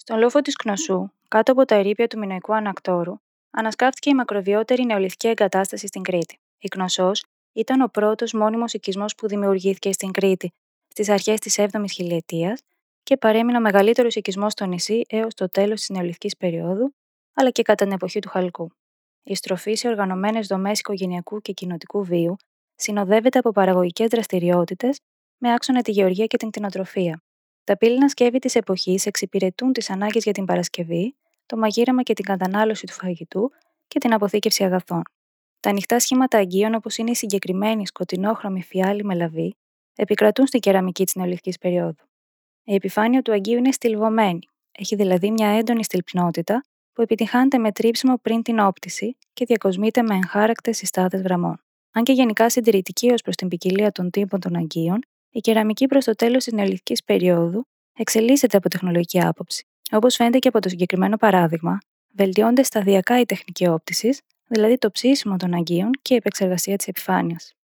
Στον λόφο τη Κνωσού, κάτω από τα ερείπια του μινωικού ανακτόρου, ανασκάφτηκε η μακροβιότερη νεολιθική εγκατάσταση στην Κρήτη. Η Κνωσός ήταν ο πρώτος μόνιμος οικισμός που δημιουργήθηκε στην Κρήτη στις αρχές της 7ης χιλιετίας και παρέμεινε ο μεγαλύτερος οικισμός στο νησί έως το τέλος της νεολιθικής περίοδου, αλλά και κατά την εποχή του Χαλκού. Η στροφή σε οργανωμένες δομές οικογενειακού και κοινοτικού βίου συνοδεύεται από παραγωγικές δραστηριότητες με άξονα τη γεωργία και την κτηνοτροφία. Τα πύληνα σκεύη της εποχής εξυπηρετούν τις ανάγκες για την Παρασκευή, το μαγείρεμα και την κατανάλωση του φαγητού και την αποθήκευση αγαθών. Τα ανοιχτά σχήματα αγγείων, όπως είναι η συγκεκριμένη σκοτεινόχρωμη φιάλη με λαβή, επικρατούν στην κεραμική της νεολιθικής περίοδου. Η επιφάνεια του αγγείου είναι στυλβωμένη, έχει δηλαδή μια έντονη στυλπνότητα που επιτυγχάνεται με τρίψιμο πριν την όπτιση και διακοσμείται με εγχάρακτες συστάδες γραμμών. Αν και γενικά συντηρητική ως προς την ποικιλία των τύπων των αγγείων, η κεραμική προς το τέλος της νεολιθικής περίοδου εξελίσσεται από τεχνολογική άποψη. Όπως φαίνεται και από το συγκεκριμένο παράδειγμα, βελτιώνται σταδιακά η τεχνική όπτισης, δηλαδή το ψήσιμο των αγγείων και η επεξεργασία της επιφάνειας.